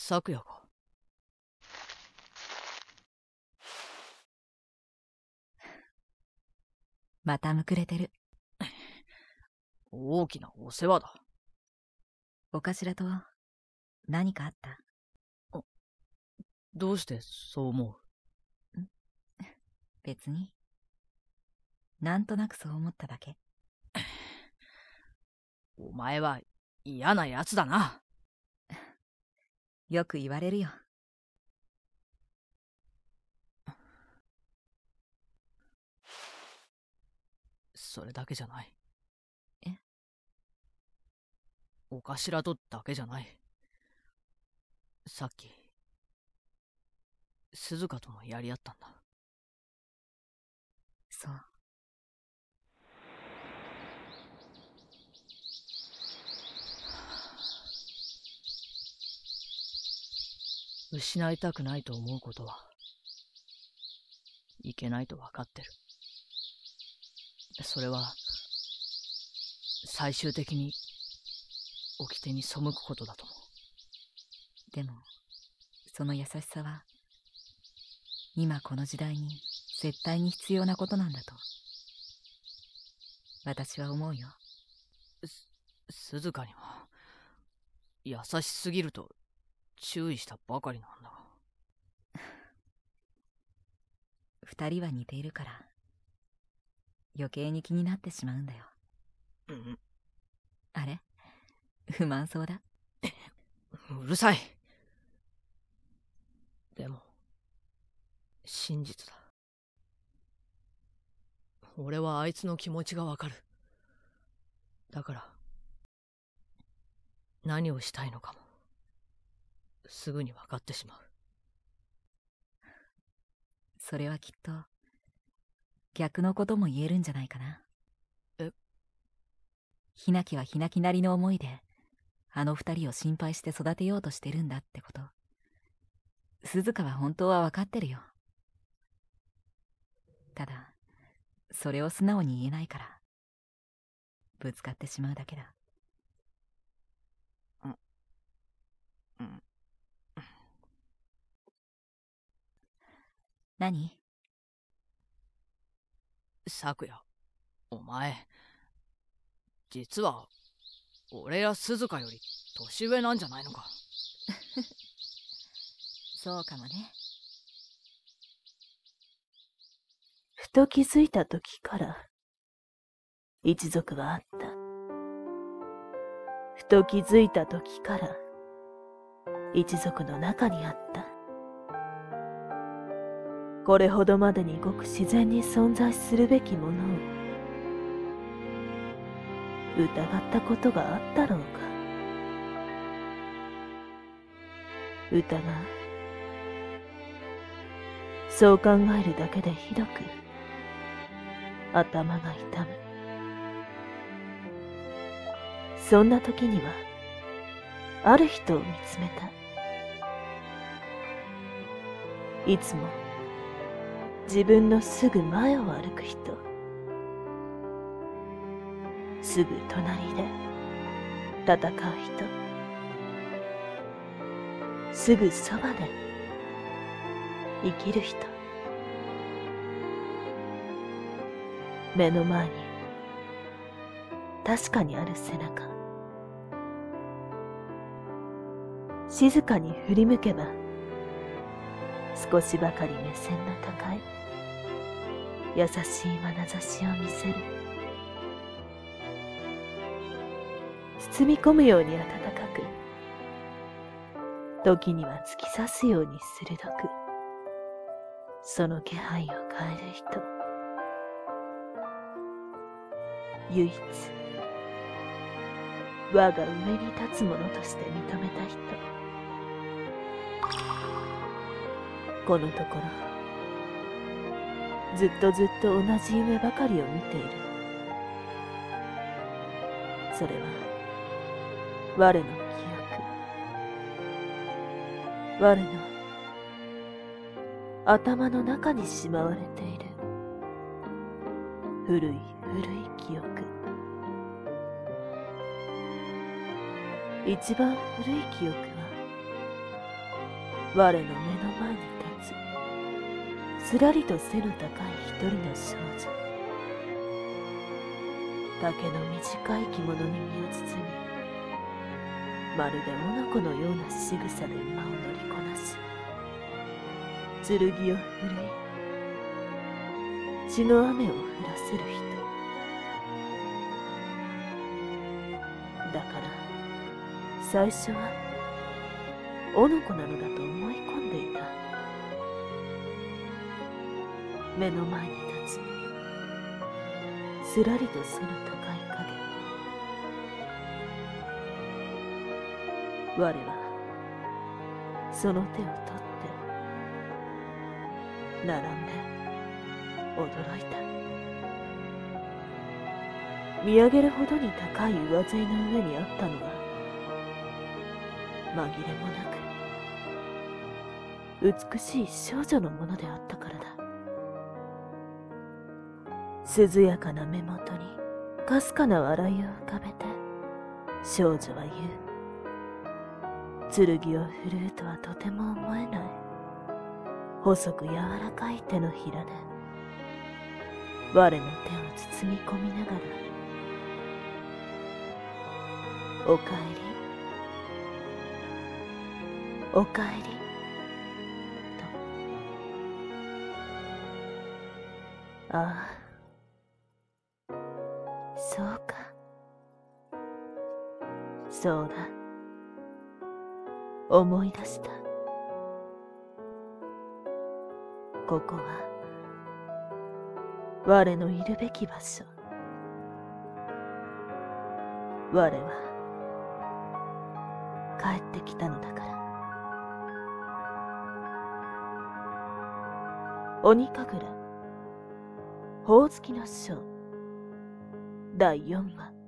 昨夜か。 またむくれてる。 大きなお世話だ。 お頭と何かあった？ どうしてそう思う？ 別に。なんとなくそう思っただけ。 お前は嫌なやつだな。 よく言われるよ。 それだけじゃない。 え？ お頭とだけじゃない。さっき鈴鹿ともやり合ったんだ。 そう。 失いたくないと思うことはいけないと分かってる。それは最終的に掟に背くことだと思う。 でも、その優しさは今この時代に絶対に必要なことなんだと私は思うよ。 鈴鹿には優しすぎると注意したばかりなんだが。 二人は似ているから余計に気になってしまうんだよ。あれ？不満そうだ。 うるさい。でも真実だ。俺はあいつの気持ちがわかる。だから何をしたいのかもすぐに分かってしまう。 それはきっと逆のことも言えるんじゃないかな。 え？ ひなきはひなきなりの思いであの二人を心配して育てようとしてるんだってこと、鈴鹿は本当は分かってるよ。ただそれを素直に言えないからぶつかってしまうだけだ。何？ 昨夜お前実は俺や鈴鹿より年上なんじゃないのか？ そうかもね。 ふと気づいた時から一族はあった。ふと気づいた時から一族の中にあった。これほどまでにごく自然に存在するべきものを疑ったことがあったろうか。疑う。そう考えるだけでひどく頭が痛む。そんな時にはある人を見つめた。いつも自分のすぐ前を歩く人、すぐ隣で戦う人、すぐそばで生きる人、目の前に確かにある背中、静かに振り向けば少しばかり目線の高い優しい眼差しを見せる。包み込むように温かく、時には突き刺すように鋭く、その気配を変える人。唯一我が上に立つ者として認めた人。このところずっとずっと同じ夢ばかりを見ている。それは我の記憶、我の頭の中にしまわれている古い古い記憶。一番古い記憶は我の目の前に立つ、すらりと背の高い一人の少女。丈の短い着物に身を包み、まるで女子のような仕草で馬を乗りこなし、剣を振るい、血の雨を降らせる人。だから最初はおの子なのだと思い込んでいた。目の前に立つすらりと背の高い影。我はその手を取って並んで驚いた。見上げるほどに高い上背の上にあったのは紛れもなく美しい少女のものであったからだ。涼やかな目元にかすかな笑いを浮かべて少女は言う。剣を振るうとはとても思えない。細く柔らかい手のひらで我の手を包み込みながら、おかえり、おかえりと。ああ、そうか。そうだ。思い出した。ここは我のいるべき場所。我は帰ってきたのだから。鬼神楽ほおずきの章第4話。